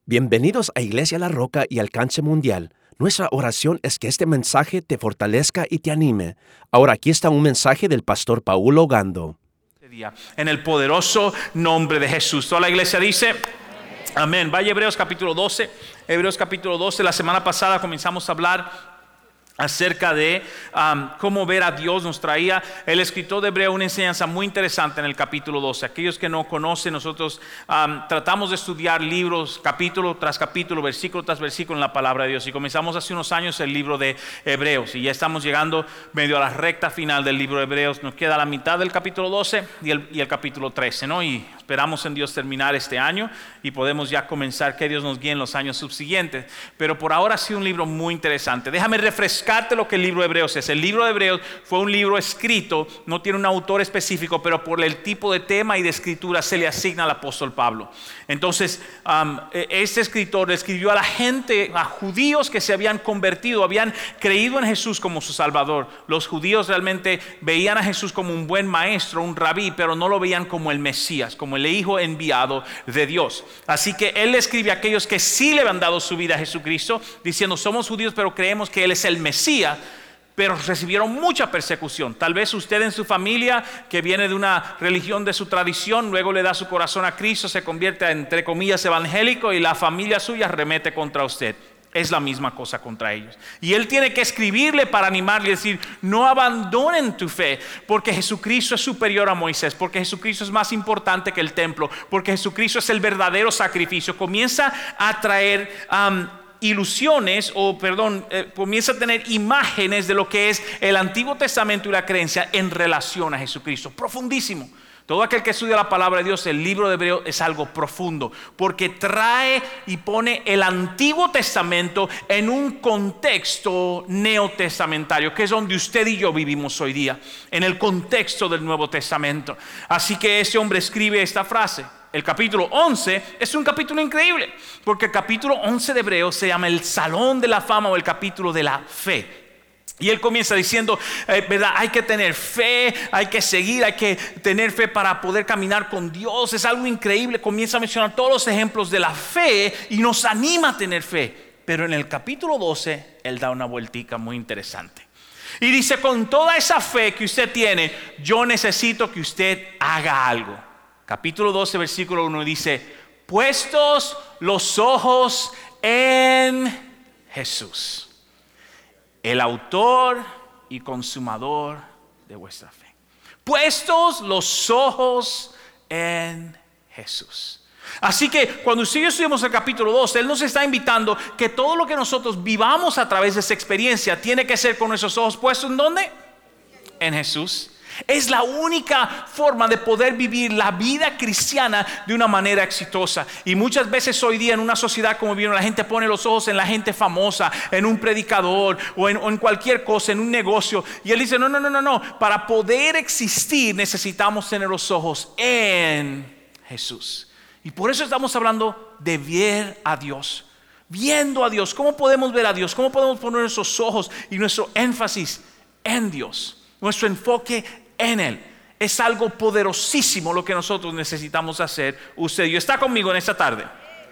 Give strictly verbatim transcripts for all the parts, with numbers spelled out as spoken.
Bienvenidos a Iglesia La Roca y Alcance Mundial. Nuestra oración es que este mensaje te fortalezca y te anime. Ahora aquí está un mensaje del pastor Paulo Gando. En el poderoso nombre de Jesús. Toda la iglesia dice amén. Vaya Hebreos capítulo doce. Hebreos capítulo doce. La semana pasada comenzamos a hablar acerca de um, cómo ver a Dios. Nos traía el escritor de Hebreo una enseñanza muy interesante en el capítulo doce. Aquellos que no conocen, nosotros um, tratamos de estudiar libros, capítulo tras capítulo, versículo tras versículo en la palabra de Dios. Y comenzamos hace unos años el libro de Hebreos. Y ya estamos llegando medio a la recta final del libro de Hebreos. Nos queda la mitad del capítulo doce y el, y el capítulo trece, ¿no? Y esperamos en Dios terminar este año y podemos ya comenzar, que Dios nos guíe en los años subsiguientes. Pero por ahora ha sido un libro muy interesante. Déjame refrescar lo que el libro de Hebreos es. El libro de Hebreos fue un libro escrito, no tiene un autor específico, pero por el tipo de tema y de escritura se le asigna al apóstol Pablo. Entonces, um, este escritor escribió a la gente, a judíos que se habían convertido, habían creído en Jesús como su Salvador. Los judíos realmente veían a Jesús como un buen maestro, un rabí, pero no lo veían como el Mesías, como el hijo enviado de Dios. Así que él escribe a aquellos que sí le han dado su vida a Jesucristo, diciendo: somos judíos, pero creemos que él es el Mesías. Pero recibieron mucha persecución. Tal vez usted en su familia, que viene de una religión de su tradición, luego le da su corazón a Cristo, se convierte entre comillas evangélico y la familia suya remete contra usted. Es la misma cosa contra ellos. Y él tiene que escribirle para animarle y decir: no abandonen tu fe, porque Jesucristo es superior a Moisés, porque Jesucristo es más importante que el templo, porque Jesucristo es el verdadero sacrificio. Comienza a traer um, ilusiones o perdón, eh, comienza a tener imágenes de lo que es el Antiguo Testamento y la creencia en relación a Jesucristo. Profundísimo. Todo aquel que estudia la palabra de Dios, el libro de Hebreos es algo profundo, porque trae y pone el Antiguo Testamento en un contexto neotestamentario, que es donde usted y yo vivimos hoy día, en el contexto del Nuevo Testamento. Así que ese hombre escribe esta frase. El capítulo once es un capítulo increíble, porque el capítulo once de Hebreos se llama el Salón de la Fama o el capítulo de la fe. Y él comienza diciendo, eh, ¿verdad? Hay que tener fe, hay que seguir, hay que tener fe para poder caminar con Dios. Es algo increíble. Comienza a mencionar todos los ejemplos de la fe y nos anima a tener fe. Pero en el capítulo doce, él da una vueltica muy interesante. Y dice: con toda esa fe que usted tiene, yo necesito que usted haga algo. Capítulo doce, versículo uno dice: puestos los ojos en Jesús, el autor y consumador de vuestra fe. Puestos los ojos en Jesús. Así que cuando usted y yo estudiamos el capítulo doce, él nos está invitando que todo lo que nosotros vivamos a través de esa experiencia tiene que ser con nuestros ojos puestos ¿en dónde? En Jesús. Es la única forma de poder vivir la vida cristiana de una manera exitosa. Y muchas veces hoy día en una sociedad como vivimos, la gente pone los ojos en la gente famosa, en un predicador o en, o en cualquier cosa, en un negocio. Y él dice: no, no, no, no, no. Para poder existir necesitamos tener los ojos en Jesús. Y por eso estamos hablando de ver a Dios. Viendo a Dios. ¿Cómo podemos ver a Dios? ¿Cómo podemos poner nuestros ojos y nuestro énfasis en Dios? Nuestro enfoque en Él. Es algo poderosísimo lo que nosotros necesitamos hacer. Usted y yo. ¿Está conmigo en esta tarde?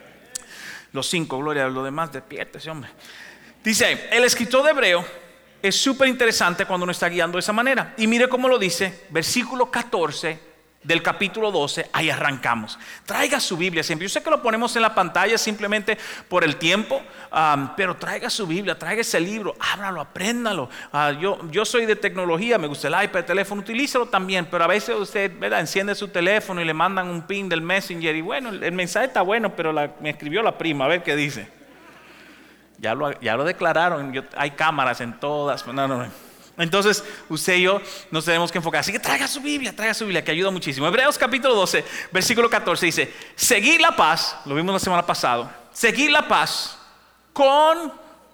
Los cinco, gloria a lo demás, despiértese, hombre. Dice, el escritor de Hebreo es súper interesante cuando nos está guiando de esa manera. Y mire cómo lo dice, versículo catorce del capítulo doce, ahí arrancamos. Traiga su Biblia siempre. Yo sé que lo ponemos en la pantalla simplemente por el tiempo, um, pero traiga su Biblia, traiga ese libro, ábralo, apréndalo. Uh, yo, yo soy de tecnología, me gusta el iPad, el teléfono, utilízalo también, pero a veces usted, ¿verdad?, enciende su teléfono y le mandan un pin del Messenger y bueno, el, el mensaje está bueno, pero la, me escribió la prima, a ver qué dice. Ya lo, ya lo declararon, yo, hay cámaras en todas, no, no, no. Entonces usted y yo nos tenemos que enfocar. Así que traiga su Biblia, traiga su Biblia, que ayuda muchísimo. Hebreos capítulo doce, versículo catorce dice: seguid la paz, lo vimos la semana pasada, seguid la paz con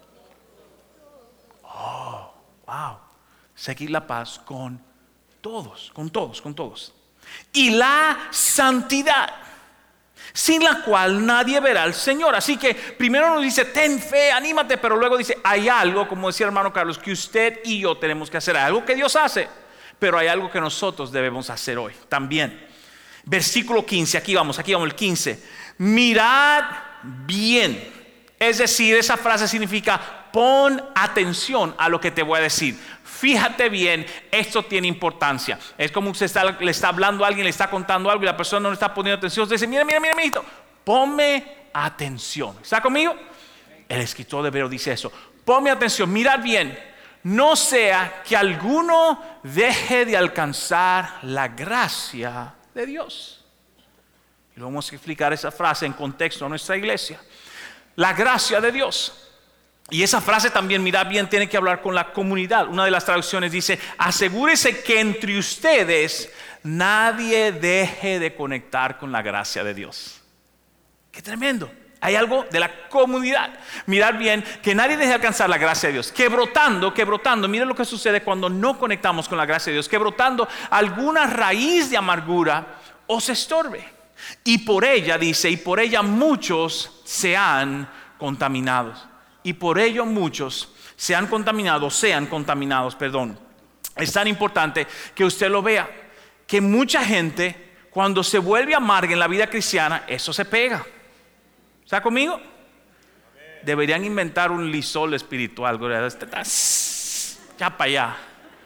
oh, wow, seguid la paz con todos, con todos, con todos. Y la santidad, sin la cual nadie verá al Señor. Así que primero nos dice: ten fe, anímate, pero luego dice: hay algo, como decía el hermano Carlos, que usted y yo tenemos que hacer. Hay algo que Dios hace, pero hay algo que nosotros debemos hacer hoy también. Versículo quince, aquí vamos, aquí vamos, el quince. Mirad bien. Es decir, esa frase significa pon atención a lo que te voy a decir. Fíjate bien, esto tiene importancia. Es como usted está, le está hablando a alguien, le está contando algo y la persona no le está poniendo atención. Usted dice, mira, mira, mira, mijito, ponme atención. ¿Está conmigo? El escritor de Hebreos dice eso. Ponme atención, mirad bien. No sea que alguno deje de alcanzar la gracia de Dios. Y vamos a explicar esa frase en contexto a nuestra iglesia. La gracia de Dios. Y esa frase también, mirad bien, tiene que hablar con la comunidad. Una de las traducciones dice, asegúrese que entre ustedes nadie deje de conectar con la gracia de Dios. ¡Qué tremendo! Hay algo de la comunidad. Mirad bien, que nadie deje de alcanzar la gracia de Dios. Que brotando, que brotando, miren lo que sucede cuando no conectamos con la gracia de Dios. Que brotando alguna raíz de amargura os estorbe. Y por ella, dice, y por ella muchos se han contaminado. Y por ello muchos se han contaminado, sean contaminados, perdón. Es tan importante que usted lo vea, que mucha gente cuando se vuelve amarga en la vida cristiana, eso se pega. ¿Está conmigo? Deberían inventar un lisol espiritual. Ya para allá.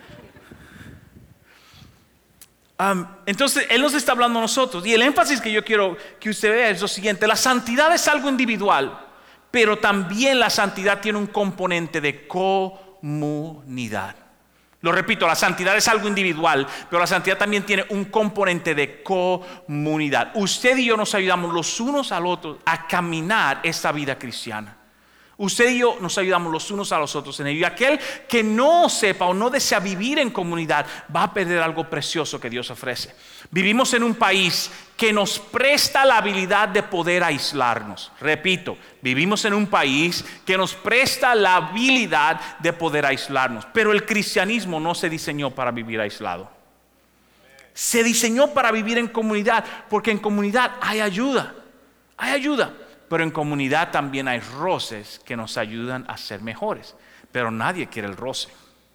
Um, entonces, Él nos está hablando a nosotros. Y el énfasis que yo quiero que usted vea es lo siguiente. La santidad es algo individual. Pero también la santidad tiene un componente de comunidad. Lo repito, la santidad es algo individual, pero la santidad también tiene un componente de comunidad. Usted y yo nos ayudamos los unos al otro a caminar esta vida cristiana. Usted y yo nos ayudamos los unos a los otros en ello. Y aquel que no sepa o no desea vivir en comunidad va a perder algo precioso que Dios ofrece. Vivimos en un país que nos presta la habilidad de poder aislarnos. Repito, vivimos en un país que nos presta la habilidad de poder aislarnos. Pero el cristianismo no se diseñó para vivir aislado. Se diseñó para vivir en comunidad, porque en comunidad hay ayuda. Hay ayuda. Pero en comunidad también hay roces que nos ayudan a ser mejores. Pero nadie quiere el roce.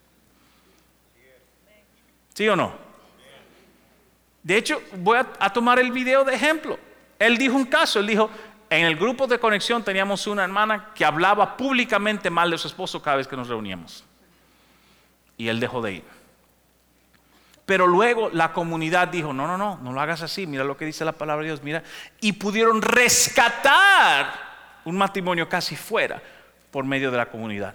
¿Sí o no? De hecho, voy a, a tomar el video de ejemplo. Él dijo un caso, él dijo, en el grupo de conexión teníamos una hermana que hablaba públicamente mal de su esposo cada vez que nos reuníamos. Y él dejó de ir. Pero luego la comunidad dijo, no, no, no, no lo hagas así, mira lo que dice la palabra de Dios, mira. Y pudieron rescatar un matrimonio casi fuera por medio de la comunidad.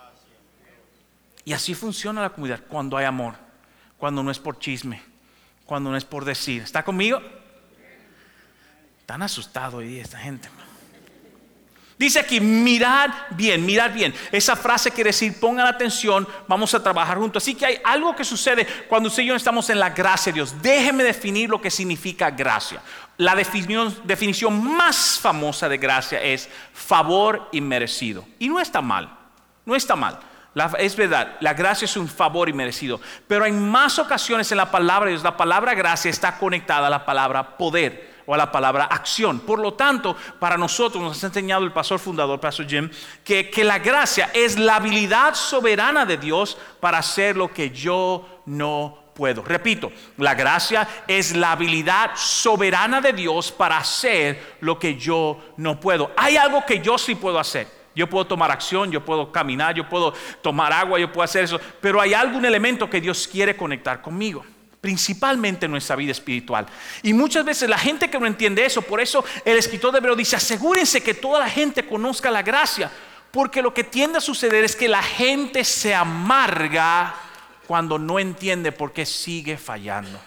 Y así funciona la comunidad, cuando hay amor, cuando no es por chisme, cuando no es por decir. ¿Está conmigo? Están asustados hoy esta gente. Dice aquí, mirad bien, mirad bien. Esa frase quiere decir, pongan atención, vamos a trabajar juntos. Así que hay algo que sucede cuando usted y yo estamos en la gracia de Dios. Déjeme definir lo que significa gracia. La definición, definición más famosa de gracia es favor inmerecido. Y no está mal, no está mal. La, es verdad, la gracia es un favor inmerecido. Pero en más ocasiones en la palabra de Dios, la palabra gracia está conectada a la palabra poder o a la palabra acción. Por lo tanto, para nosotros nos ha enseñado el pastor fundador, Pastor Jim, que, que la gracia es la habilidad soberana de Dios para hacer lo que yo no puedo. Repito, la gracia es la habilidad soberana de Dios para hacer lo que yo no puedo. Hay algo que yo sí puedo hacer. Yo puedo tomar acción, yo puedo caminar, yo puedo tomar agua, yo puedo hacer eso. Pero hay algún elemento que Dios quiere conectar conmigo. Principalmente en nuestra vida espiritual. Y muchas veces la gente que no entiende eso, por eso el escritor de Hebreos dice, asegúrense que toda la gente conozca la gracia, porque lo que tiende a suceder es que la gente se amarga cuando no entiende por qué sigue fallando.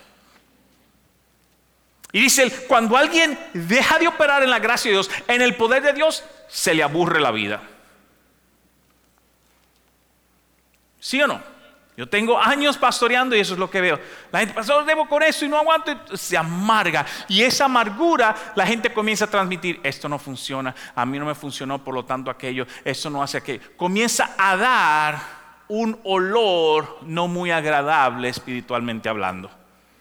Y dice él, cuando alguien deja de operar en la gracia de Dios, en el poder de Dios, se le aburre la vida. ¿Sí o no? Yo tengo años pastoreando y eso es lo que veo. La gente, pastor, debo con eso y no aguanto. Se amarga. Y esa amargura la gente comienza a transmitir. Esto no funciona. A mí no me funcionó, por lo tanto aquello. Esto no hace aquello. Comienza a dar un olor no muy agradable espiritualmente hablando.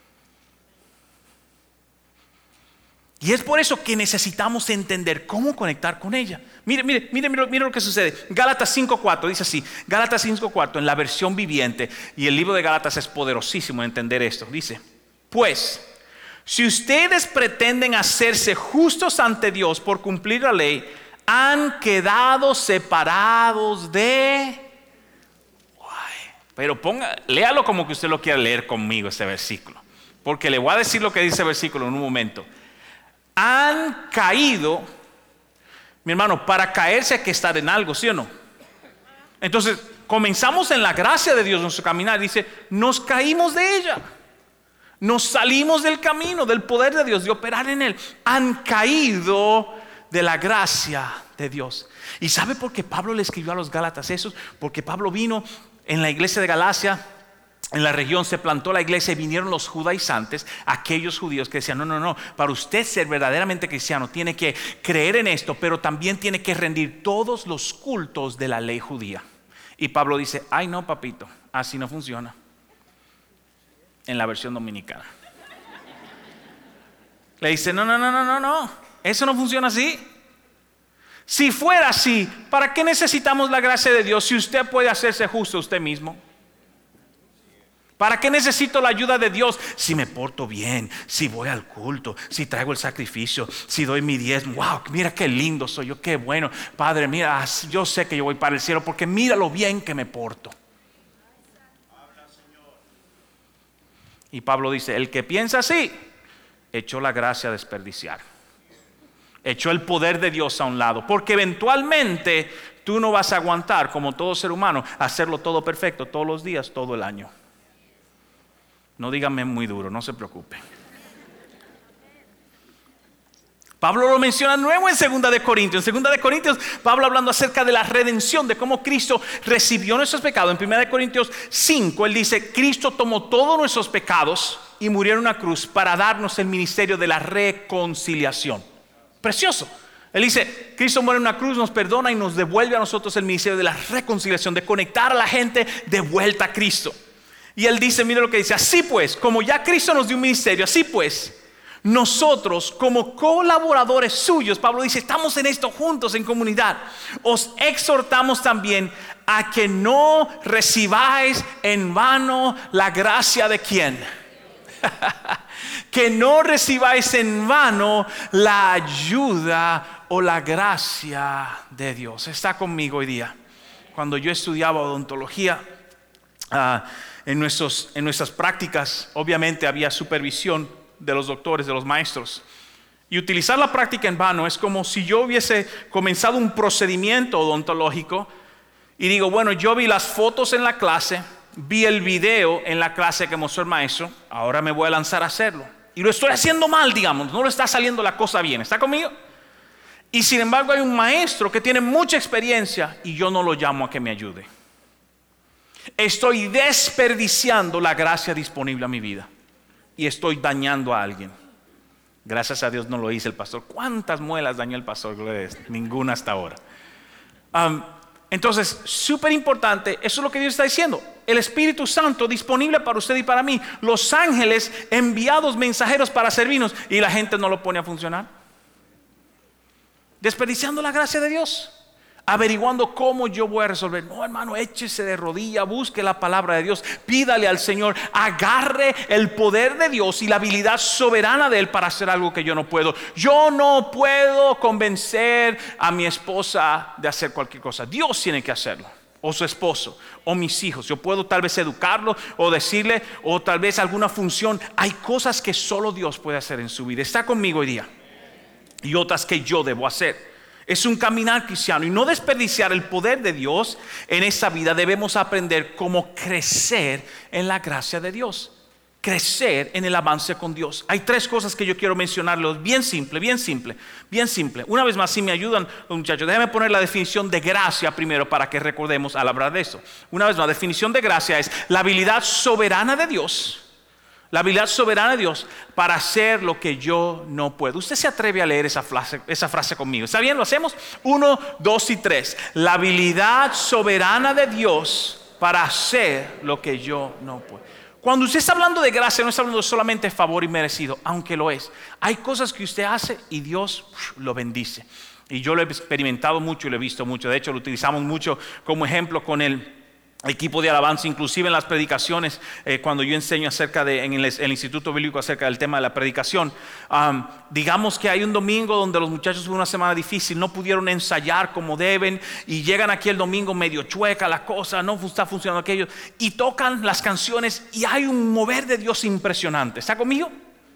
Y es por eso que necesitamos entender cómo conectar con ella. Mire, mire, mire, mire, mire lo que sucede. Gálatas cinco cuatro dice así. Gálatas cinco cuatro en la versión viviente. Y el libro de Gálatas es poderosísimo en entender esto. Dice, pues, Si ustedes pretenden hacerse justos ante Dios por cumplir la ley, han quedado separados de... Ay, pero ponga, léalo como que usted lo quiera leer conmigo este versículo. Porque le voy a decir lo que dice el versículo en un momento. Han caído, mi hermano, para caerse hay que estar en algo, ¿sí o no? Entonces, comenzamos en la gracia de Dios en nuestro caminar. Dice, nos caímos de ella. Nos salimos del camino, del poder de Dios, de operar en Él. Han caído de la gracia de Dios. ¿Y sabe por qué Pablo le escribió a los Gálatas eso? Porque Pablo vino en la iglesia de Galacia, en la región se plantó la iglesia y vinieron los judaizantes, aquellos judíos que decían, no, no, no, para usted ser verdaderamente cristiano tiene que creer en esto, pero también tiene que rendir todos los cultos de la ley judía. Y Pablo dice, ay no papito, así no funciona. En la versión dominicana le dice, no, no, no, no, no, no, eso no funciona así. Si fuera así, ¿para qué necesitamos la gracia de Dios si usted puede hacerse justo usted mismo? ¿Para qué necesito la ayuda de Dios? Si me porto bien, si voy al culto, si traigo el sacrificio, si doy mi diezmo. Wow, mira qué lindo soy yo, qué bueno. Padre, mira, yo sé que yo voy para el cielo porque mira lo bien que me porto. Y Pablo dice, el que piensa así, echó la gracia a desperdiciar. Echó el poder de Dios a un lado. Porque eventualmente tú no vas a aguantar, como todo ser humano, hacerlo todo perfecto, todos los días, todo el año. No díganme muy duro, no se preocupe. Pablo lo menciona nuevo en segunda de Corintios. En segunda de Corintios, Pablo hablando acerca de la redención, de cómo Cristo recibió nuestros pecados. En primera de Corintios cinco, él dice, Cristo tomó todos nuestros pecados y murió en una cruz para darnos el ministerio de la reconciliación. Precioso. Él dice, Cristo muere en una cruz, nos perdona y nos devuelve a nosotros el ministerio de la reconciliación, de conectar a la gente de vuelta a Cristo. Y él dice, mire lo que dice, así pues, como ya Cristo nos dio un ministerio, así pues, nosotros como colaboradores suyos, Pablo dice, estamos en esto juntos en comunidad, os exhortamos también a que no recibáis en vano la gracia de ¿quién? Que no recibáis en vano la ayuda o la gracia de Dios. Está conmigo hoy día. Cuando yo estudiaba odontología, uh, en, nuestros, en nuestras prácticas, obviamente había supervisión de los doctores, de los maestros. Y utilizar la práctica en vano es como si yo hubiese comenzado un procedimiento odontológico y digo, bueno, yo vi las fotos en la clase, vi el video en la clase que mostró el maestro, ahora me voy a lanzar a hacerlo. Y lo estoy haciendo mal, digamos, no le está saliendo la cosa bien. ¿Está conmigo? Y sin embargo hay un maestro que tiene mucha experiencia y yo no lo llamo a que me ayude. Estoy desperdiciando la gracia disponible a mi vida. Y estoy dañando a alguien. Gracias a Dios no lo hice el pastor. ¿Cuántas muelas dañó el pastor? Ninguna hasta ahora. Um, entonces, súper importante, eso es lo que Dios está diciendo. El Espíritu Santo disponible para usted y para mí. Los ángeles enviados mensajeros para servirnos. Y la gente no lo pone a funcionar. Desperdiciando la gracia de Dios. Averiguando cómo yo voy a resolver. No, hermano, échese de rodilla, busque la palabra de Dios, pídale al Señor, agarre el poder de Dios y la habilidad soberana de Él para hacer algo que yo no puedo. Yo no puedo convencer a mi esposa de hacer cualquier cosa. Dios tiene que hacerlo, o su esposo, o mis hijos. Yo puedo tal vez educarlo o decirle, o tal vez alguna función. Hay cosas que solo Dios puede hacer en su vida. Está conmigo hoy día. Y otras que yo debo hacer. Es un caminar cristiano y no desperdiciar el poder de Dios en esta vida. Debemos aprender cómo crecer en la gracia de Dios. Crecer en el avance con Dios. Hay tres cosas que yo quiero mencionarles. Bien simple, bien simple, bien simple. Una vez más, si me ayudan los muchachos, déjenme poner la definición de gracia primero para que recordemos al hablar de esto. Una vez más, la definición de gracia es la habilidad soberana de Dios. La habilidad soberana de Dios para hacer lo que yo no puedo. Usted se atreve a leer esa frase, esa frase conmigo. ¿Está bien? ¿Lo hacemos? Uno, dos y tres. La habilidad soberana de Dios para hacer lo que yo no puedo. Cuando usted está hablando de gracia, no está hablando solamente de favor y merecido, aunque lo es. Hay cosas que usted hace y Dios lo bendice. Y yo lo he experimentado mucho y lo he visto mucho. De hecho, lo utilizamos mucho como ejemplo con el equipo de alabanza, inclusive en las predicaciones, eh, cuando yo enseño acerca de, en el, el Instituto Bíblico acerca del tema de la predicación, um, digamos que hay un domingo donde los muchachos tuvieron una semana difícil, no pudieron ensayar como deben y llegan aquí el domingo medio chueca la cosa, no está funcionando aquello y tocan las canciones y hay un mover de Dios impresionante. ¿Está conmigo?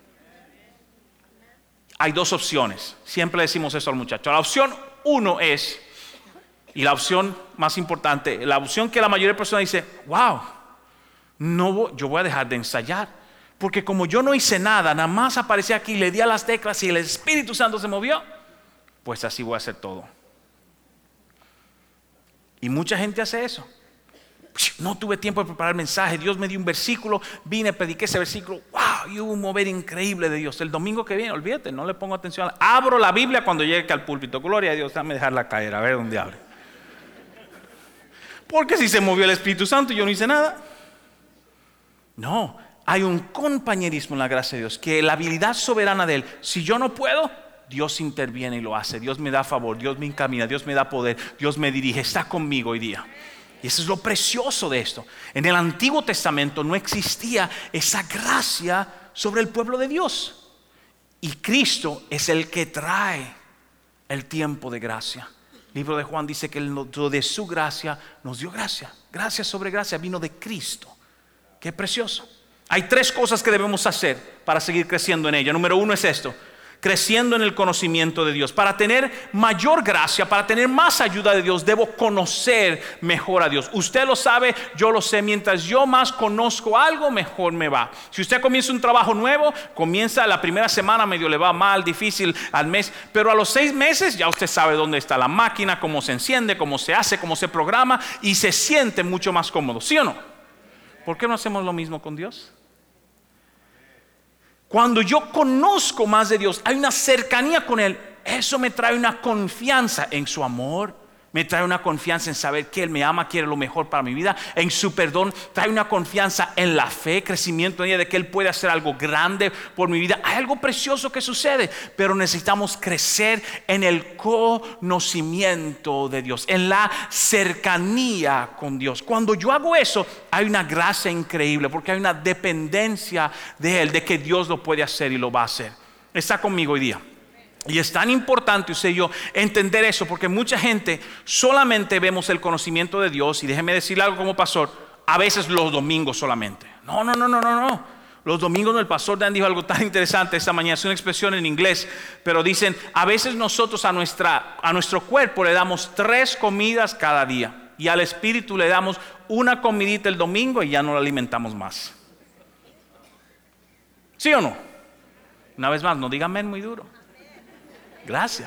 Hay dos opciones, siempre decimos eso al muchacho. La opción uno es, y la opción más importante, la opción que la mayoría de personas dice, wow, no voy, yo voy a dejar de ensayar, porque como yo no hice nada, nada más aparecí aquí, le di a las teclas y el Espíritu Santo se movió, pues así voy a hacer todo. Y mucha gente hace eso. No tuve tiempo de preparar el mensaje, Dios me dio un versículo, vine, prediqué ese versículo, wow, y hubo un mover increíble de Dios. El domingo que viene, olvídate, no le pongo atención, abro la Biblia cuando llegue al púlpito, gloria a Dios, déjame dejarla caer, a ver dónde abre. Porque si se movió el Espíritu Santo y yo no hice nada. No, hay un compañerismo en la gracia de Dios, que la habilidad soberana de Él, si yo no puedo, Dios interviene y lo hace. Dios me da favor, Dios me encamina, Dios me da poder, Dios me dirige, está conmigo hoy día. Y eso es lo precioso de esto. En el Antiguo Testamento no existía esa gracia sobre el pueblo de Dios. Y Cristo es el que trae el tiempo de gracia. El libro de Juan dice que de su gracia nos dio gracia. Gracia sobre gracia vino de Cristo. Qué precioso. Hay tres cosas que debemos hacer para seguir creciendo en ella. Número uno es esto: creciendo en el conocimiento de Dios. Para tener mayor gracia, para tener más ayuda de Dios, debo conocer mejor a Dios. Usted lo sabe, yo lo sé. Mientras yo más conozco algo, mejor me va. Si usted comienza un trabajo nuevo, comienza la primera semana, medio le va mal, difícil, al mes, pero a los seis meses ya usted sabe dónde está la máquina, cómo se enciende, cómo se hace, cómo se programa y se siente mucho más cómodo. ¿Sí o no? ¿Por qué no hacemos lo mismo con Dios? Cuando yo conozco más de Dios, hay una cercanía con Él, eso me trae una confianza en su amor, me trae una confianza en saber que Él me ama, quiere lo mejor para mi vida, en su perdón, trae una confianza en la fe, crecimiento en ella de que Él puede hacer algo grande por mi vida. Hay algo precioso que sucede, pero necesitamos crecer en el conocimiento de Dios, en la cercanía con Dios. Cuando yo hago eso, hay una gracia increíble, porque hay una dependencia de Él, de que Dios lo puede hacer y lo va a hacer. Está conmigo hoy día. Y es tan importante usted y yo entender eso, porque mucha gente solamente vemos el conocimiento de Dios, y déjeme decirle algo como pastor, a veces los domingos solamente. No, no, no, no, no, no. Los domingos, el pastor Dan dijo algo tan interesante esta mañana, es una expresión en inglés, pero dicen, a veces nosotros a, nuestra, a nuestro cuerpo le damos tres comidas cada día, y al espíritu le damos una comidita el domingo y ya no lo alimentamos más. ¿Sí o no? Una vez más, no digan amén muy duro. Gracias.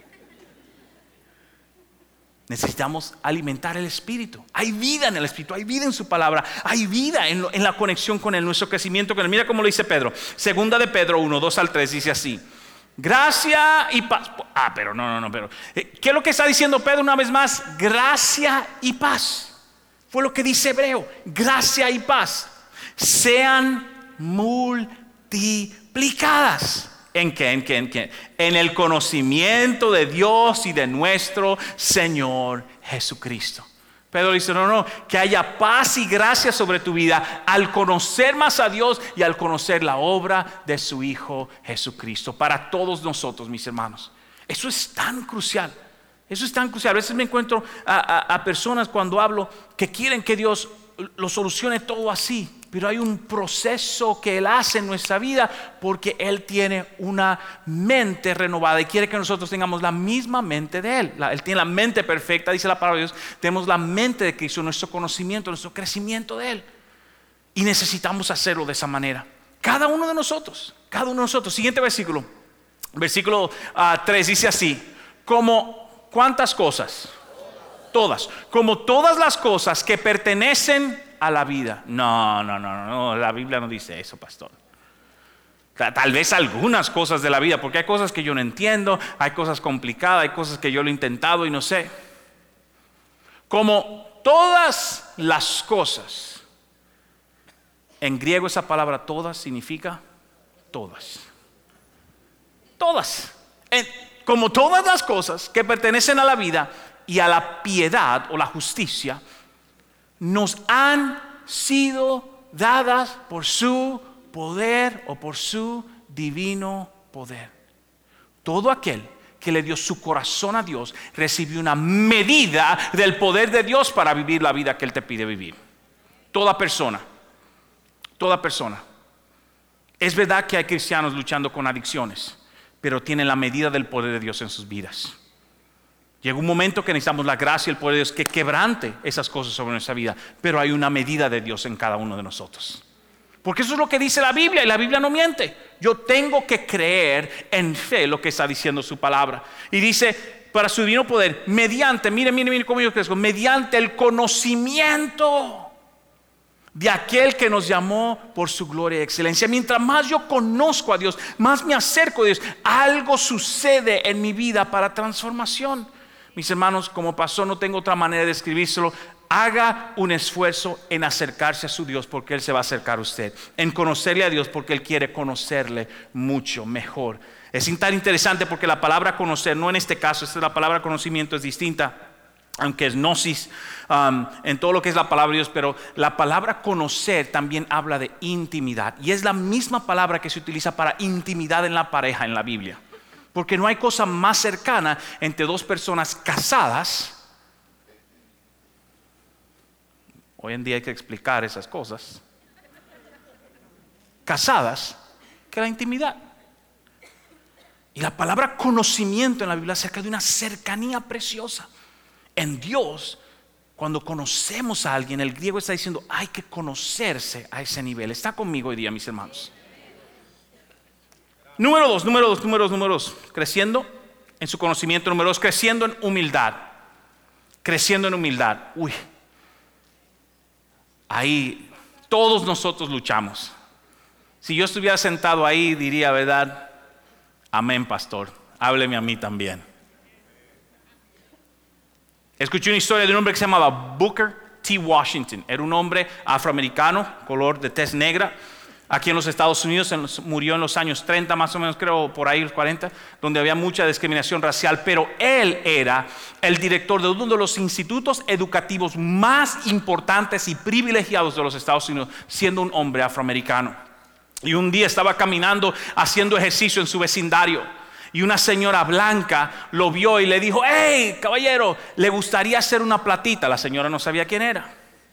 Necesitamos alimentar el espíritu. Hay vida en el espíritu, hay vida en su palabra, hay vida en, lo, en la conexión con él, nuestro crecimiento con él. Mira cómo lo dice Pedro. Segunda de Pedro uno, dos al tres dice así: gracia y paz. Ah, pero no, no, no, pero ¿qué es lo que está diciendo Pedro una vez más? Gracia y paz. Fue lo que dice Hebreo. Gracia y paz sean multiplicadas. ¿En qué? ¿En qué? ¿En qué? En el conocimiento de Dios y de nuestro Señor Jesucristo. Pedro dice, no, no, que haya paz y gracia sobre tu vida al conocer más a Dios y al conocer la obra de su Hijo Jesucristo. Para todos nosotros, mis hermanos. Eso es tan crucial. Eso es tan crucial. A veces me encuentro a, a, a personas cuando hablo que quieren que Dios lo solucione todo así. Pero hay un proceso que Él hace en nuestra vida porque Él tiene una mente renovada y quiere que nosotros tengamos la misma mente de Él. Él tiene la mente perfecta, dice la palabra de Dios. Tenemos la mente de Cristo, nuestro conocimiento, nuestro crecimiento de Él. Y necesitamos hacerlo de esa manera. Cada uno de nosotros, cada uno de nosotros. Siguiente versículo. Versículo uh, tres dice así: como, ¿cuántas cosas? Todas. Como todas las cosas que pertenecen a la vida. No, no, no, no, la Biblia no dice eso, pastor. Tal vez algunas cosas de la vida, porque hay cosas que yo no entiendo, hay cosas complicadas, hay cosas que yo lo he intentado y no sé. Como todas las cosas. En griego esa palabra todas significa todas. Todas. Como todas las cosas que pertenecen a la vida y a la piedad o la justicia, nos han sido dadas por su poder o por su divino poder. Todo aquel que le dio su corazón a Dios recibió una medida del poder de Dios para vivir la vida que Él te pide vivir. Toda persona, toda persona. Es verdad que hay cristianos luchando con adicciones, pero tienen la medida del poder de Dios en sus vidas. Llega un momento que necesitamos la gracia y el poder de Dios que quebrante esas cosas sobre nuestra vida, pero hay una medida de Dios en cada uno de nosotros. Porque eso es lo que dice la Biblia, y la Biblia no miente. Yo tengo que creer en fe lo que está diciendo su palabra. Y dice, para su divino poder, mediante, mire, mire, mire cómo yo crezco, mediante el conocimiento de aquel que nos llamó por su gloria y excelencia. Mientras más yo conozco a Dios, más me acerco a Dios, algo sucede en mi vida para transformación. Mis hermanos, como pastor no tengo otra manera de describírselo. Haga un esfuerzo en acercarse a su Dios, porque Él se va a acercar a usted. En conocerle a Dios, porque Él quiere conocerle mucho mejor. Es tan interesante porque la palabra conocer, no en este caso, esta es la palabra conocimiento, es distinta, aunque es gnosis um, en todo lo que es la palabra de Dios, pero la palabra conocer también habla de intimidad. Y es la misma palabra que se utiliza para intimidad en la pareja en la Biblia. Porque no hay cosa más cercana entre dos personas casadas. Hoy en día hay que explicar esas cosas. Casadas, que la intimidad. Y la palabra conocimiento en la Biblia acerca de una cercanía preciosa. En Dios, cuando conocemos a alguien, el griego está diciendo, hay que conocerse a ese nivel. ¿Está conmigo hoy día, mis hermanos? Número dos, número dos, número dos, número dos. Creciendo en su conocimiento. Número dos, creciendo en humildad. Creciendo en humildad. Uy. Ahí todos nosotros luchamos. Si yo estuviera sentado ahí, diría, ¿verdad? Amén, pastor. Hábleme a mí también. Escuché una historia de un hombre que se llamaba Booker T. Washington. Era un hombre afroamericano, color de tez negra, aquí en los Estados Unidos. Murió en los años treinta, más o menos, creo, por ahí los cuarenta, donde había mucha discriminación racial. Pero él era el director de uno de los institutos educativos más importantes y privilegiados de los Estados Unidos, siendo un hombre afroamericano. Y un día estaba caminando, haciendo ejercicio en su vecindario, y una señora blanca lo vio y le dijo, hey, caballero, ¿le gustaría hacer una platita? La señora no sabía quién era.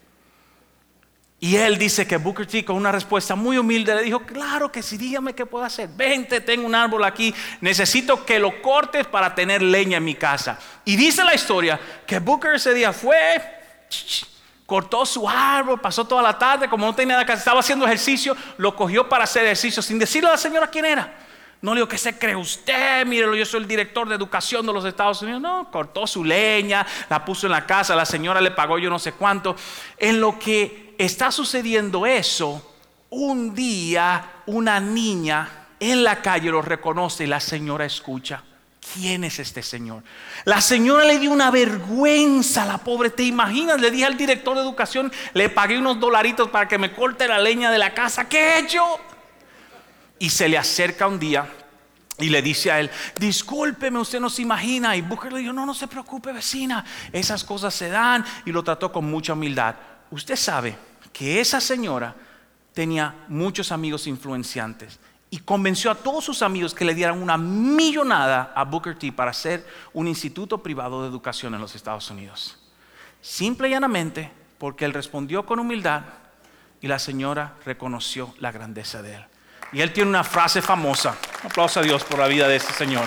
Y él dice que Booker T, con una respuesta muy humilde, le dijo, claro que sí, dígame qué puedo hacer. Vente, tengo un árbol aquí, necesito que lo cortes para tener leña en mi casa. Y dice la historia que Booker ese día fue, cortó su árbol, pasó toda la tarde, como no tenía nada que hacer, estaba haciendo ejercicio, lo cogió para hacer ejercicio sin decirle a la señora quién era. No le digo, ¿qué se cree usted? Mírelo, yo soy el director de educación de los Estados Unidos. No, cortó su leña, la puso en la casa, la señora le pagó yo no sé cuánto. En lo que está sucediendo eso, un día una niña en la calle lo reconoce y la señora escucha. ¿Quién es este señor? La señora le dio una vergüenza a la pobre. ¿Te imaginas? Le dije al director de educación, le pagué unos dolaritos para que me corte la leña de la casa. ¿Qué he hecho? Y se le acerca un día y le dice a él, discúlpeme, usted no se imagina. Y Booker le dijo, no, no se preocupe, vecina, esas cosas se dan. Y lo trató con mucha humildad. Usted sabe que esa señora tenía muchos amigos influenciantes y convenció a todos sus amigos que le dieran una millonada a Booker T para hacer un instituto privado de educación en los Estados Unidos. Simple y llanamente porque él respondió con humildad y la señora reconoció la grandeza de él. Y él tiene una frase famosa. Un aplauso a Dios por la vida de este señor.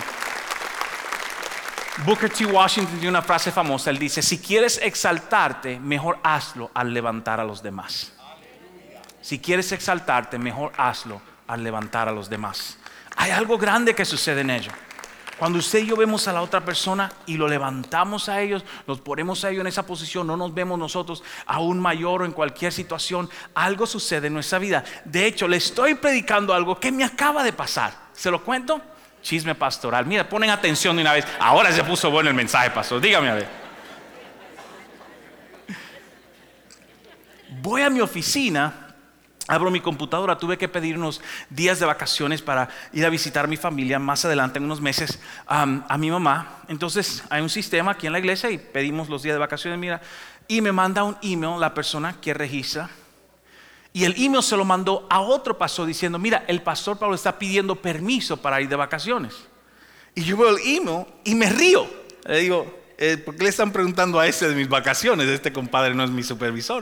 Booker T. Washington tiene una frase famosa. Él dice, si quieres exaltarte, mejor hazlo al levantar a los demás. Si quieres exaltarte, mejor hazlo al levantar a los demás. Hay algo grande que sucede en ello. Cuando usted y yo vemos a la otra persona y lo levantamos a ellos, nos ponemos a ellos en esa posición, no nos vemos nosotros aún mayor o en cualquier situación, algo sucede en nuestra vida. De hecho, le estoy predicando algo que me acaba de pasar. ¿Se lo cuento? Chisme pastoral. Mira, ponen atención de una vez. Ahora se puso bueno el mensaje, pastor. Dígame a ver. Voy a mi oficina abro mi computadora, tuve que pedir unos días de vacaciones para ir a visitar a mi familia más adelante en unos meses, um, a mi mamá. Entonces hay un sistema aquí en la iglesia y pedimos los días de vacaciones, mira, y me manda un email la persona que registra. Y el email se lo mandó a otro pastor diciendo, mira, el pastor Pablo está pidiendo permiso para ir de vacaciones. Y yo veo el email y me río. Le digo, eh, ¿por qué le están preguntando a ese de mis vacaciones? Este compadre no es mi supervisor.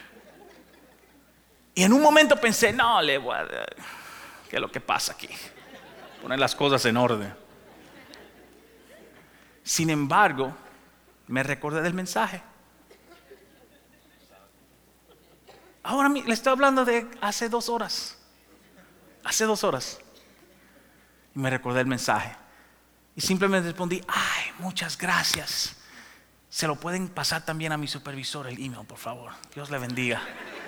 Y en un momento pensé, no, le voy a... ¿qué es lo que pasa aquí? Poner las cosas en orden. Sin embargo, me recordé del mensaje. Ahora le estoy hablando de hace dos horas. Hace dos horas. Y me recordé el mensaje. Y simplemente respondí, ay, muchas gracias. Se lo pueden pasar también a mi supervisor el email, por favor. Dios le bendiga.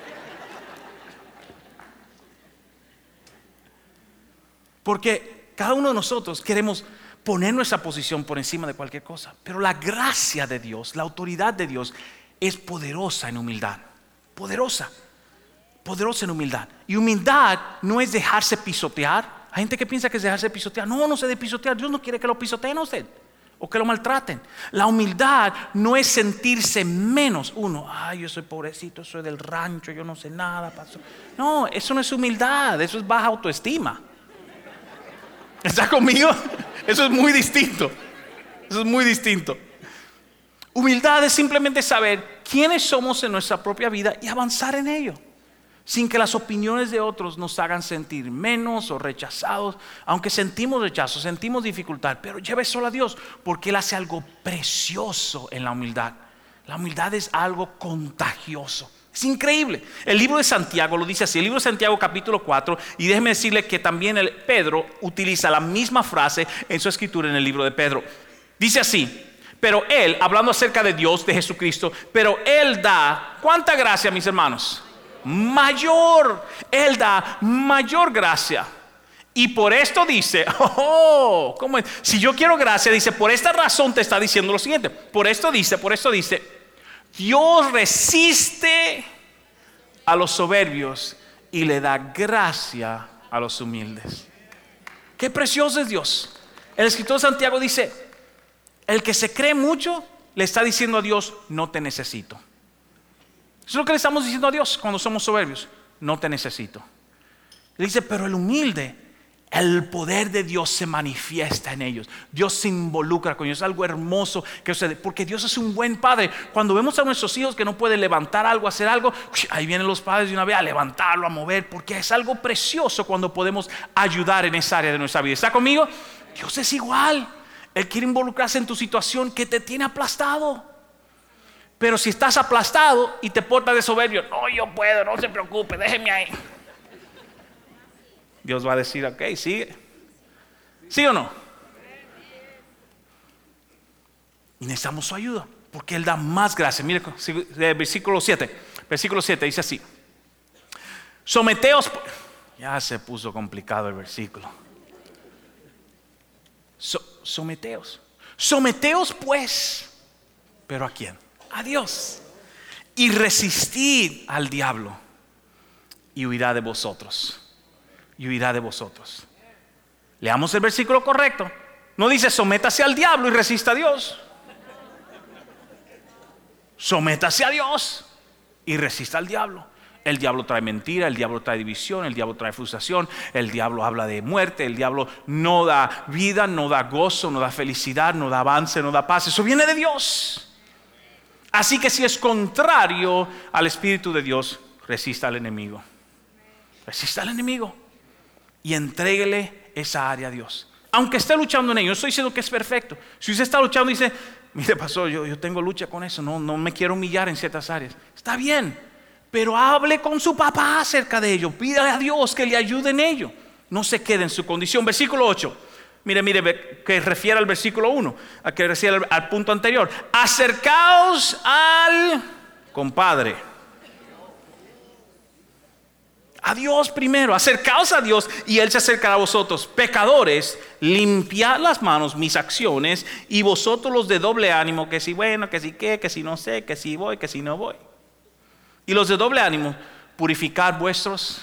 Porque cada uno de nosotros queremos poner nuestra posición por encima de cualquier cosa. Pero la gracia de Dios, la autoridad de Dios es poderosa en humildad. Poderosa. Poderosa en humildad. Y humildad no es dejarse pisotear. Hay gente que piensa que es dejarse pisotear. No, no se debe pisotear. Dios no quiere que lo pisoteen a usted o que lo maltraten. La humildad no es sentirse menos uno. Ay, yo soy pobrecito, soy del rancho, yo no sé nada, pastor. No, eso no es humildad, eso es baja autoestima. ¿Está conmigo? Eso es muy distinto. Eso es muy distinto. Humildad es simplemente saber quiénes somos en nuestra propia vida y avanzar en ello, sin que las opiniones de otros nos hagan sentir menos o rechazados. Aunque sentimos rechazo, sentimos dificultad, pero lleve solo a Dios, porque Él hace algo precioso en la humildad. La humildad es algo contagioso. Es increíble. El libro de Santiago lo dice así, el libro de Santiago capítulo cuatro, y déjeme decirle que también el Pedro utiliza la misma frase en su escritura en el libro de Pedro. Dice así, pero Él, hablando acerca de Dios, de Jesucristo, pero Él da, ¿cuánta gracia, mis hermanos? Mayor. Él da mayor gracia. Y por esto dice, oh, ¿cómo es? Si yo quiero gracia, dice, por esta razón te está diciendo lo siguiente. Por esto dice, por esto dice, Dios resiste a los soberbios y le da gracia a los humildes. Qué precioso es Dios. El escritor de Santiago dice, el que se cree mucho le está diciendo a Dios, no te necesito. Eso es lo que le estamos diciendo a Dios cuando somos soberbios, no te necesito. Le dice, pero el humilde, el poder de Dios se manifiesta en ellos. Dios se involucra con ellos. Es algo hermoso que sucede, porque Dios es un buen padre. Cuando vemos a nuestros hijos que no pueden levantar algo, hacer algo, ahí vienen los padres de una vez a levantarlo, a mover, porque es algo precioso cuando podemos ayudar en esa área de nuestra vida. ¿Está conmigo? Dios es igual. Él quiere involucrarse en tu situación que te tiene aplastado. Pero si estás aplastado y te portas de soberbio, no, yo puedo, no se preocupe, déjeme ahí. Dios va a decir, ok, sigue. ¿Sí o no? Y necesitamos su ayuda, porque Él da más gracia. Mire, versículo siete. Versículo siete dice así. Someteos. Ya se puso complicado el versículo. So, someteos. Someteos pues. ¿Pero a quién? A Dios. Y resistid al diablo y huirá de vosotros. Y huirá de vosotros. Leamos el versículo correcto. No dice sométase al diablo y resista a Dios. Sométase a Dios y resista al diablo. El diablo trae mentira, el diablo trae división, el diablo trae frustración, el diablo habla de muerte, el diablo no da vida, no da gozo, no da felicidad, no da avance, no da paz. Eso viene de Dios. Así que si es contrario al Espíritu de Dios, resista al enemigo. Resista al enemigo y entréguele esa área a Dios. Aunque esté luchando en ello, no estoy diciendo que es perfecto. Si usted está luchando y dice, mire pastor, yo, yo tengo lucha con eso, no, no me quiero humillar en ciertas áreas. Está bien, pero hable con su papá acerca de ello. Pídale a Dios que le ayude en ello. No se quede en su condición. Versículo ocho. Mire, mire, que refiere al versículo uno, a que refiere al, al punto anterior. Acercaos al compadre. A Dios primero, acercaos a Dios y Él se acercará a vosotros. Pecadores, limpiad las manos, mis acciones, y vosotros los de doble ánimo, que si bueno, que si qué, que si no sé, que si voy, que si no voy. Y los de doble ánimo, purificar vuestros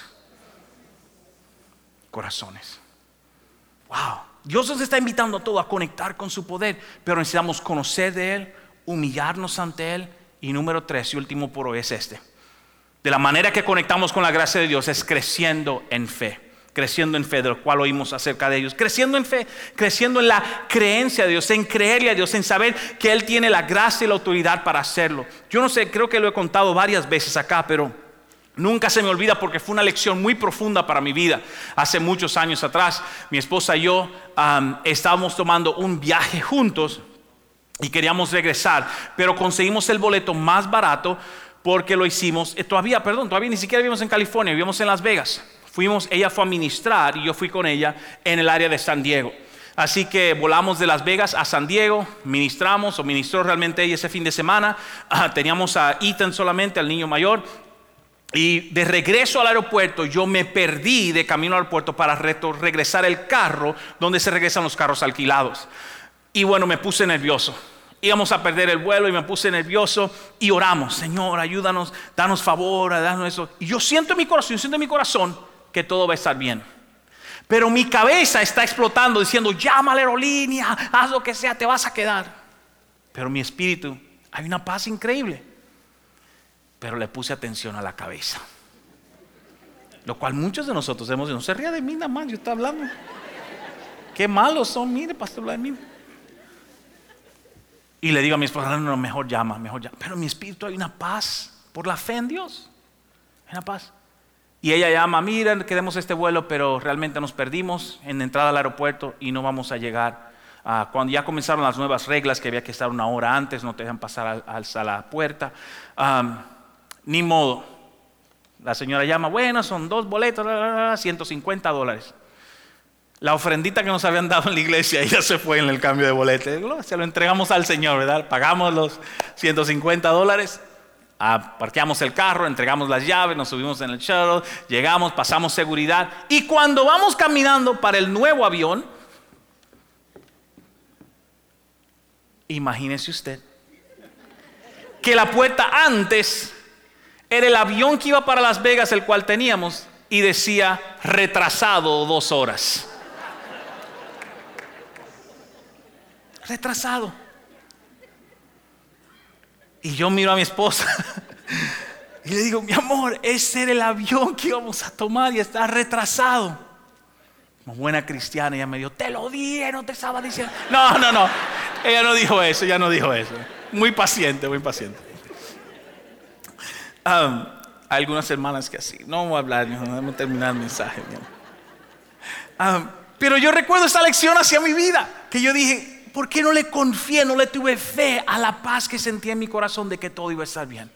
corazones. Wow. Dios nos está invitando a todos a conectar con su poder, pero necesitamos conocer de Él, humillarnos ante Él. Y número tres y último por hoy es este. De la manera que conectamos con la gracia de Dios es creciendo en fe. Creciendo en fe, de lo cual oímos acerca de ellos. Creciendo en fe, creciendo en la creencia de Dios, en creerle a Dios, en saber que Él tiene la gracia y la autoridad para hacerlo. Yo no sé, creo que lo he contado varias veces acá, pero nunca se me olvida porque fue una lección muy profunda para mi vida. Hace muchos años atrás, mi esposa y yo um, estábamos tomando un viaje juntos y queríamos regresar, pero conseguimos el boleto más barato porque lo hicimos, eh, todavía, perdón, todavía ni siquiera vivimos en California, vivimos en Las Vegas. Fuimos, ella fue a ministrar y yo fui con ella en el área de San Diego. Así que volamos de Las Vegas a San Diego, ministramos o ministró realmente ella ese fin de semana. Uh, teníamos a Ethan solamente, al niño mayor. Y de regreso al aeropuerto yo me perdí de camino al aeropuerto para reto, regresar el carro donde se regresan los carros alquilados. Y bueno, me puse nervioso. Íbamos a perder el vuelo y me puse nervioso y oramos. Señor, ayúdanos, danos favor, danos eso. Y yo siento en mi corazón, yo siento en mi corazón que todo va a estar bien. Pero mi cabeza está explotando diciendo, llama a la aerolínea, haz lo que sea, te vas a quedar. Pero mi espíritu, hay una paz increíble. Pero le puse atención a la cabeza. Lo cual muchos de nosotros hemos dicho, no se ría de mí nada más, yo estoy hablando. Qué malos son, mire, pastor Vladimir. Y le digo a mi esposa, no, no, mejor llama, mejor llama. Pero en mi espíritu hay una paz por la fe en Dios. Hay una paz. Y ella llama, mira, queremos este vuelo, pero realmente nos perdimos en la entrada al aeropuerto y no vamos a llegar. Uh, cuando ya comenzaron las nuevas reglas, que había que estar una hora antes, no te dejan pasar a, a la puerta. Um, ni modo. La señora llama, bueno, son dos boletos, ciento cincuenta dólares. La ofrendita que nos habían dado en la iglesia, ella se fue en el cambio de boleto. Se lo entregamos al Señor, ¿verdad? Pagamos los ciento cincuenta dólares. Ah, parqueamos el carro, entregamos las llaves, nos subimos en el shuttle, llegamos, pasamos seguridad y cuando vamos caminando para el nuevo avión, imagínese usted que la puerta antes era el avión que iba para Las Vegas, el cual teníamos, y decía retrasado dos horas. Retrasado. Y yo miro a mi esposa y le digo, mi amor, ese era el avión que íbamos a tomar y está retrasado. Como buena cristiana, ella me dijo, te lo dije, no te estaba diciendo. No, no, no, ella no dijo eso, ella no dijo eso. Muy paciente, muy paciente. Um, hay algunas hermanas que así, no voy a hablar, no vamos a terminar el mensaje. Um, pero yo recuerdo esa lección hacia mi vida, que yo dije, ¿por qué no le confié, no le tuve fe a la paz que sentía en mi corazón de que todo iba a estar bien?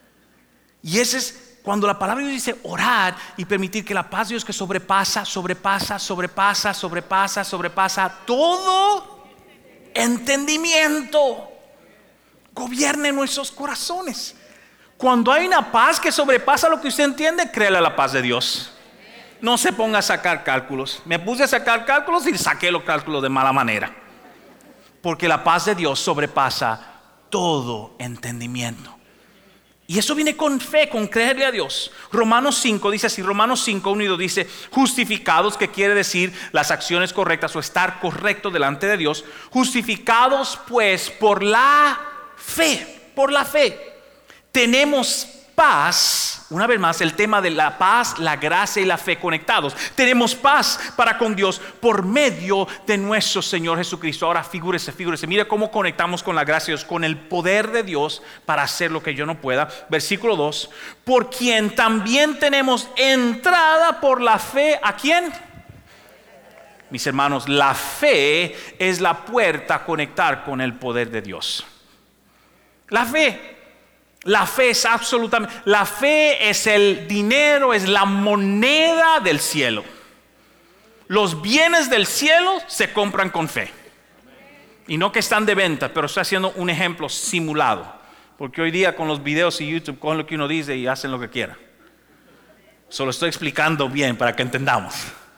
Y ese es cuando la palabra de Dios dice orar y permitir que la paz de Dios que sobrepasa, sobrepasa, sobrepasa, sobrepasa, sobrepasa todo entendimiento, gobierne nuestros corazones. Cuando hay una paz que sobrepasa lo que usted entiende, créale a la paz de Dios. No se ponga a sacar cálculos. Me puse a sacar cálculos y saqué los cálculos de mala manera. Porque la paz de Dios sobrepasa todo entendimiento. Y eso viene con fe, con creerle a Dios. Romanos cinco dice así, Romanos cinco, uno y dos dice, justificados, que quiere decir las acciones correctas o estar correcto delante de Dios. Justificados pues por la fe, por la fe. Tenemos paz, una vez más, el tema de la paz, la gracia y la fe conectados. Tenemos paz para con Dios por medio de nuestro Señor Jesucristo. Ahora figúrese, figúrese, mire cómo conectamos con la gracia de Dios, con el poder de Dios para hacer lo que yo no pueda. Versículo dos, por quien también tenemos entrada por la fe, ¿a quién? Mis hermanos, la fe es la puerta a conectar con el poder de Dios. La fe. La fe es absolutamente, la fe es el dinero, es la moneda del cielo. Los bienes del cielo se compran con fe. Y no que están de venta, pero estoy haciendo un ejemplo simulado. Porque hoy día con los videos y YouTube, con lo que uno dice y hacen lo que quiera. Solo estoy explicando bien para que entendamos.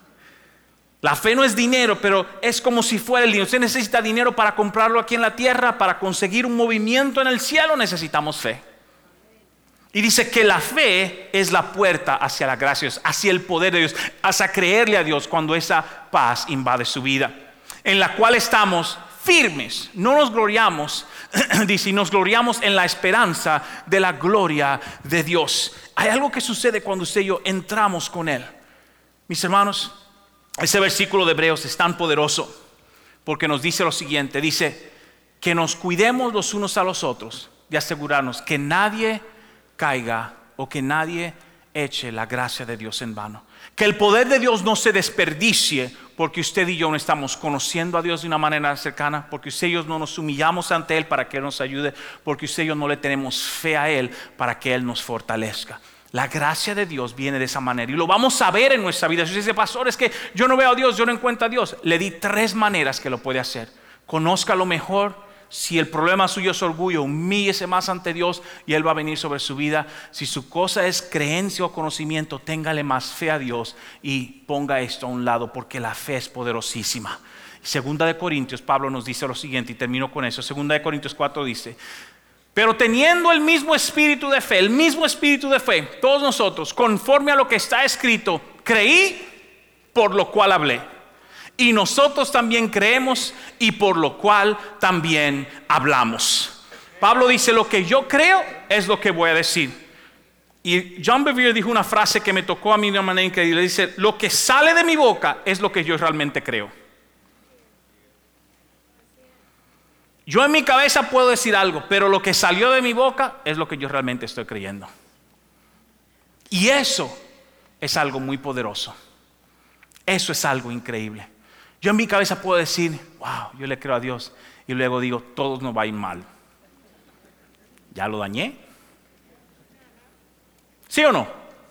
La fe no es dinero, pero es como si fuera el dinero. Usted necesita dinero para comprarlo aquí en la tierra, para conseguir un movimiento en el cielo necesitamos fe. Y dice que la fe es la puerta hacia la gracia de Dios, hacia el poder de Dios, hacia creerle a Dios cuando esa paz invade su vida, en la cual estamos firmes, no nos gloriamos, dice, nos gloriamos en la esperanza de la gloria de Dios. Hay algo que sucede cuando usted y yo entramos con Él. Mis hermanos, ese versículo de Hebreos es tan poderoso porque nos dice lo siguiente, dice que nos cuidemos los unos a los otros de asegurarnos que nadie caiga o que nadie eche la gracia de Dios en vano. Que el poder de Dios no se desperdicie porque usted y yo no estamos conociendo a Dios de una manera cercana, porque usted y yo no nos humillamos ante Él para que Él nos ayude, porque usted y yo no le tenemos fe a Él para que Él nos fortalezca. La gracia de Dios viene de esa manera y lo vamos a ver en nuestra vida. Si usted dice, pastor, es que yo no veo a Dios, yo no encuentro a Dios, le di tres maneras que lo puede hacer. Conózcalo mejor. Si el problema suyo es orgullo, humíllese más ante Dios y Él va a venir sobre su vida. Si su cosa es creencia o conocimiento, téngale más fe a Dios y ponga esto a un lado porque la fe es poderosísima. Segunda de Corintios, Pablo nos dice lo siguiente y termino con eso. Segunda de Corintios cuatro dice, pero teniendo el mismo espíritu de fe, el mismo espíritu de fe, todos nosotros, conforme a lo que está escrito, creí, por lo cual hablé. Y nosotros también creemos y por lo cual también hablamos. Pablo dice, lo que yo creo es lo que voy a decir. Y John Bevere dijo una frase que me tocó a mí de una manera increíble. Dice, lo que sale de mi boca es lo que yo realmente creo. Yo en mi cabeza puedo decir algo, pero lo que salió de mi boca es lo que yo realmente estoy creyendo. Y eso es algo muy poderoso. Eso es algo increíble. Yo en mi cabeza puedo decir, wow, yo le creo a Dios. Y luego digo, todos nos va a ir mal. ¿Ya lo dañé? ¿Sí o no?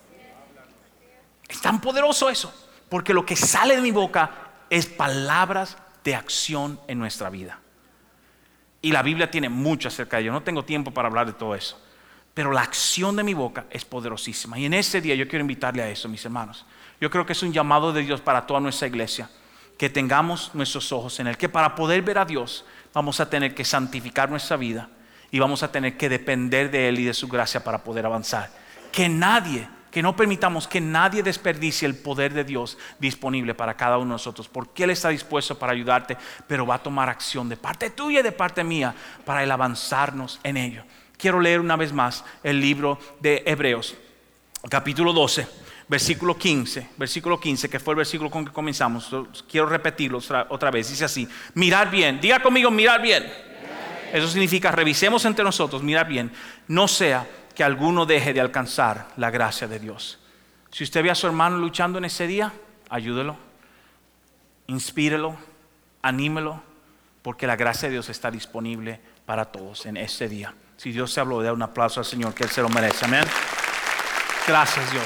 Es tan poderoso eso. Porque lo que sale de mi boca es palabras de acción en nuestra vida. Y la Biblia tiene mucho acerca de ello. No tengo tiempo para hablar de todo eso. Pero la acción de mi boca es poderosísima. Y en este día yo quiero invitarle a eso, mis hermanos. Yo creo que es un llamado de Dios para toda nuestra iglesia. Que tengamos nuestros ojos en Él. Que para poder ver a Dios vamos a tener que santificar nuestra vida. Y vamos a tener que depender de Él y de su gracia para poder avanzar. Que nadie, que no permitamos que nadie desperdicie el poder de Dios disponible para cada uno de nosotros. Porque Él está dispuesto para ayudarte. Pero va a tomar acción de parte tuya y de parte mía para el avanzarnos en ello. Quiero leer una vez más el libro de Hebreos. Capítulo doce. Versículo quince, versículo quince, que fue el versículo con que comenzamos. Quiero repetirlo otra, otra vez. Dice así, mirar bien. Diga conmigo, mirar bien. Mirar bien. Eso significa, revisemos entre nosotros, mirar bien. No sea que alguno deje de alcanzar la gracia de Dios. Si usted ve a su hermano luchando en ese día, ayúdelo, inspírelo, anímelo, porque la gracia de Dios está disponible para todos en ese día. Si Dios se habló, dé un aplauso al Señor, que Él se lo merece. Amén. Gracias, Dios.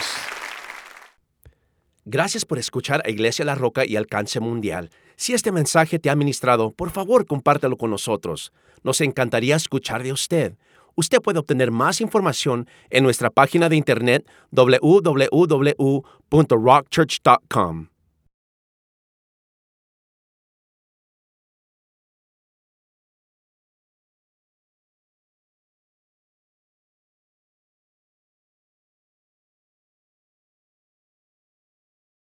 Gracias por escuchar a Iglesia La Roca y Alcance Mundial. Si este mensaje te ha ministrado, por favor, compártelo con nosotros. Nos encantaría escuchar de usted. Usted puede obtener más información en nuestra página de internet doble u doble u doble u punto rock church punto com.